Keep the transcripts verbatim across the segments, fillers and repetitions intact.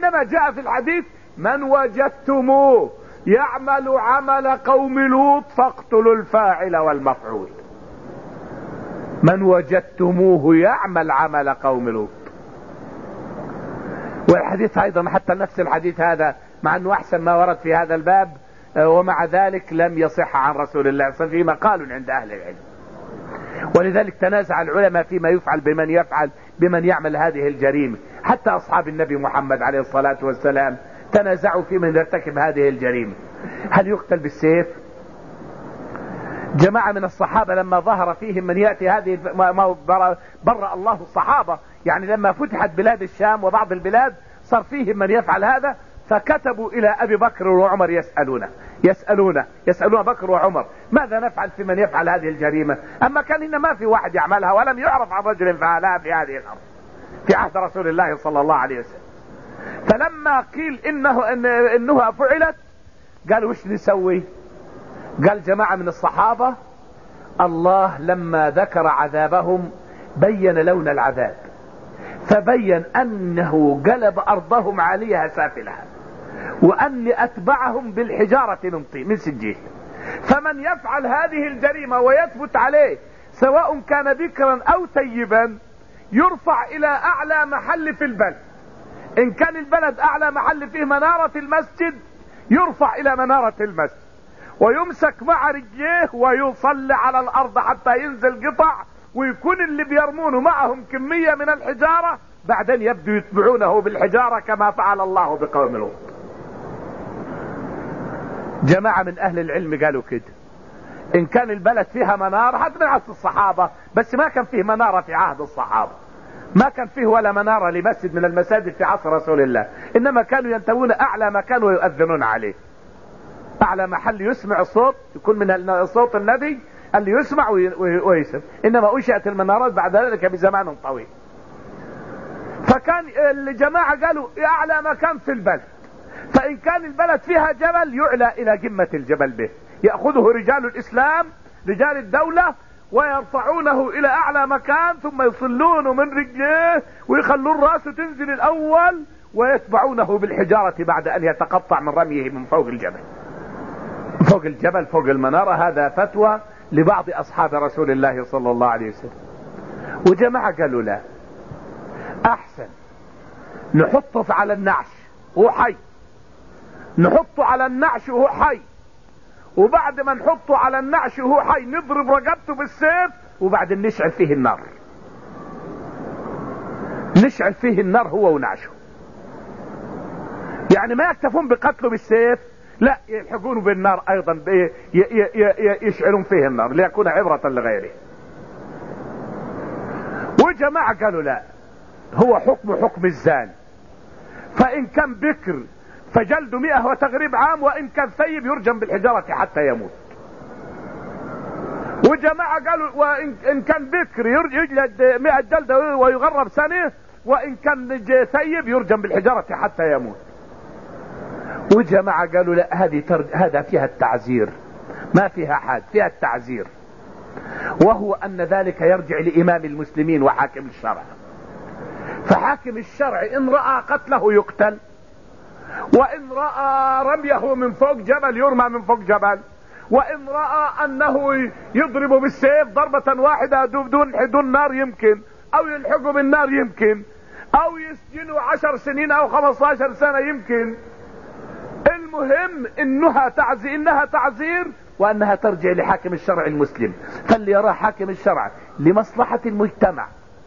وإنما جاء في الحديث من وجدتموه يعمل عمل قوم لوط فاقتلوا الفاعل والمفعول. من وجدتموه يعمل عمل قوم لوط. والحديث ايضا حتى نفس الحديث هذا مع انه احسن ما ورد في هذا الباب ومع ذلك لم يصح عن رسول الله صلى الله عليه وسلم، فيه مقال عند اهل العلم. ولذلك تنازع العلماء فيما يفعل بمن يفعل بمن يعمل هذه الجريمة. حتى اصحاب النبي محمد عليه الصلاة والسلام تنازعوا في من يرتكب هذه الجريمة. هل يقتل بالسيف؟ جماعة من الصحابة لما ظهر فيهم من يأتي هذه ما برأ الله الصحابة، يعني لما فتحت بلاد الشام وبعض البلاد صار فيهم من يفعل هذا، فكتبوا إلى أبي بكر وعمر يسألونه يسألونه يسألون بكر وعمر ماذا نفعل في من يفعل هذه الجريمة. أما كان هنا ما في واحد يعملها ولم يعرف عن رجل فعلها في هذه الأرض في عهد رسول الله صلى الله عليه وسلم. فلما قيل إنه إن إنها فعلت قالوا وش نسوي؟ قال جماعة من الصحابة الله لما ذكر عذابهم بين لون العذاب، فبين أنه قلب أرضهم عليها سافلها، وأن أتبعهم بالحجارة من طين من سجيل. فمن يفعل هذه الجريمة ويثبت عليه سواء كان بكرا أو ثيبا يرفع إلى أعلى محل في البلد. إن كان البلد أعلى محل فيه منارة المسجد يرفع إلى منارة المسجد ويمسك مع رجليه ويصلي على الأرض حتى ينزل قطع، ويكون اللي بيرمونه معهم كمية من الحجارة، بعدين يبدو يتبعونه بالحجارة كما فعل الله بقوم لوط. جماعة من أهل العلم قالوا كده إن كان البلد فيها منارة حتى من عهد الصحابة، بس ما كان فيه منارة في عهد الصحابة، ما كان فيه ولا منارة لمسجد من المساجد في عصر رسول الله، إنما كانوا ينتهون أعلى مكان ويؤذنون عليه، أعلى محل يسمع الصوت يكون من صوت النبي اللي يسمع ويسمع. إنما أنشأت المنارات بعد ذلك بزمان طويل. فكان الجماعة قالوا أعلى مكان في البلد، فإن كان البلد فيها جبل يعلى إلى قمة الجبل به، يأخذه رجال الإسلام رجال الدولة ويرفعونه إلى أعلى مكان ثم يصلونه من رجليه ويخلون رأسه تنزل الأول ويتبعونه بالحجارة بعد أن يتقطع من رميه من فوق الجبل فوق الجبل فوق المنارة. هذا فتوى لبعض أصحاب رسول الله صلى الله عليه وسلم. وجماعة قالوا لا، أحسن نحطه على النعش وهو حي، نحطه على النعش وهو حي، وبعد ما نحطه على النعش وهو حي نضرب رقبته بالسيف وبعدين نشعل فيه النار، نشعل فيه النار هو ونعشه. يعني ما يكتفون بقتله بالسيف، لا يلحقونه بالنار ايضا، يشعلون فيه النار ليكون عبرة لغيره. وجماعة قالوا لا، هو حكم حكم الزاني، فإن كان بكر فجلد مئة وتغريب عام، وإن كان ثيب يرجم بالحجارة حتى يموت. وجماعة قالوا وإن كان بكر يجلد مئة جلدة ويغرب سنة، وإن كان ثيب يرجم بالحجارة حتى يموت. وجماعة قالوا لا، هذه ترج... هذا فيها التعزير، ما فيها حد، فيها التعزير، وهو أن ذلك يرجع لإمام المسلمين وحاكم الشرع. فحاكم الشرع إن رأى قتله يقتل، وإن رأى رميه من فوق جبل يرمى من فوق جبل، وإن رأى أنه يضرب بالسيف ضربة واحدة دون دون نار يمكن، أو يلحقه بالنار يمكن، أو يسجنه عشر سنين أو خمسة عشر سنة يمكن. المهم انها تعزير انها تعزير وانها ترجع لحاكم الشرع المسلم. فاللي يرى حاكم الشرع لمصلحة المجتمع،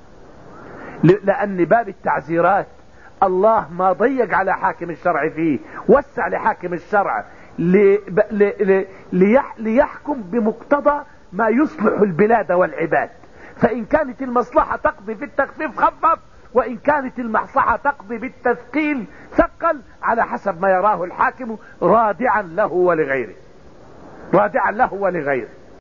لان باب التعزيرات الله ما ضيق على حاكم الشرع فيه، وسع لحاكم الشرع لي لي لي ليحكم بمقتضى ما يصلح البلاد والعباد. فان كانت المصلحة تقضي في التخفيف خفف، وإن كانت المصلحة تقضي بالتثقيل ثقل، على حسب ما يراه الحاكم رادعا له ولغيره رادعا له ولغيره